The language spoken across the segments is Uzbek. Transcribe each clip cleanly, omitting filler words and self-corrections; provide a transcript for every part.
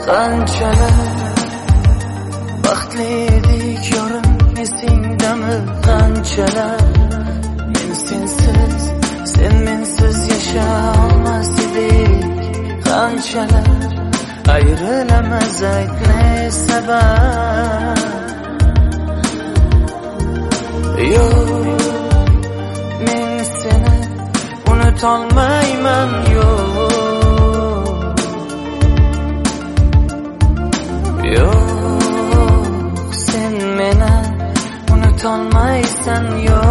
Qanchalar baxtli edik yorim, esingdami? Qanchalar men sensiz, sen mensiz yasha olmas edik. Qanchalar ayrilamiz, aytma sabab. Yo'q, men seni unutolmayman. Yo'q, sen meni unutolmaysan.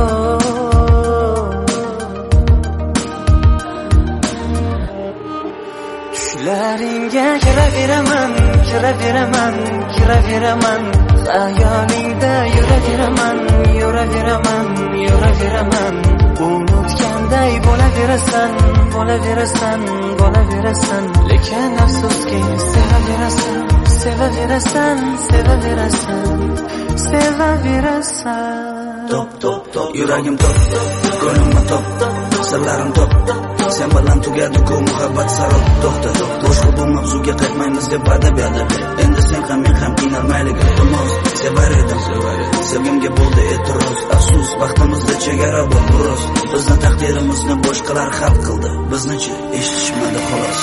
Tushlaringga kiraveraman, kiraveraman, kiraveraman. Xayolingda yuraveraman, yuraveraman, yuraveraman. Unutganday bo'laverasan, bo'laverasan, bo'laverasan. Lekin afsuski sevaverasan, sevaverasan, sevaverasan, sevaverasan. Top, top, top, yuragim top, ko'nglimni top, sirlarim top. Sen bilan tugadi-ku muhabbat saro. To'xta, boshqa bu mavzuga qaytmaymiz deb va'da berdi. Endi sen ham men ham qiynalmaylik, iltimos. Sevar edim, sevgimga bo'ldi e'tiroz. Afsus, vaqtimizda chegara bor biroz. Bizni taqdirimizni boshqalar hal qildi, biznichi eshitishmadi xolos.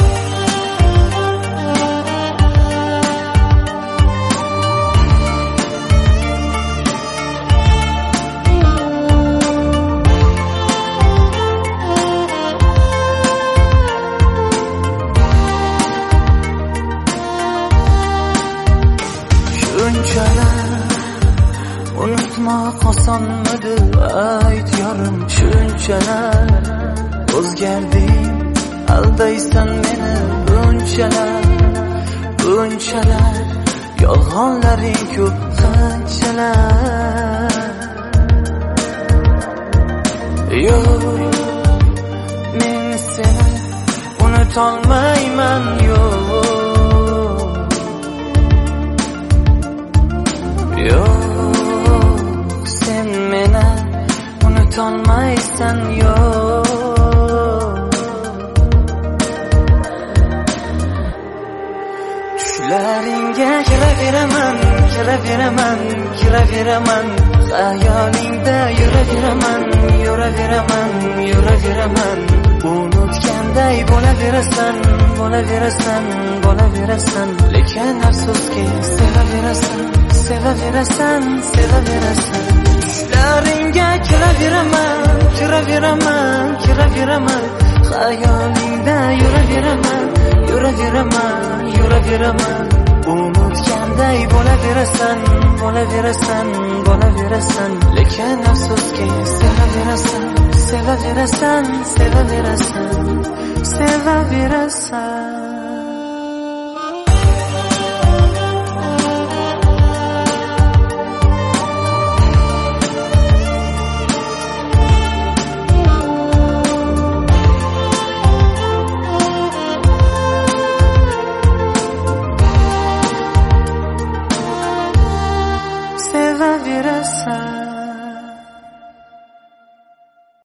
Unutmoq osonmidi, ayt yorim. Shunchalar o'zgarding, aldaysan meni. Bunchalar yolg'onlaring ko'p, qanchalar. Yo'q, men seni unutolmayman. Yo'q, unutolmaysan. Tushlaringga kiraveraman, kiraveraman, kiraveraman. Xayolingda yuraveraman, yuraveraman, yuraveraman. Unutganday bo'laverasan, bo'laverasan, bo'laverasan. Lekin afsuski sevaverasan, sevaverasan, sevaverasan. Tushlaringga kiraveraman, kiraveraman, kiraveraman. Xayolingda yuraveraman, yuraveraman, yuraveraman. Unutganday bo'laverasan, bo'laverasan, bo'laverasan. Lekin afsuski sevaverasan, sevaverasan, sevaverasan, sevaverasan.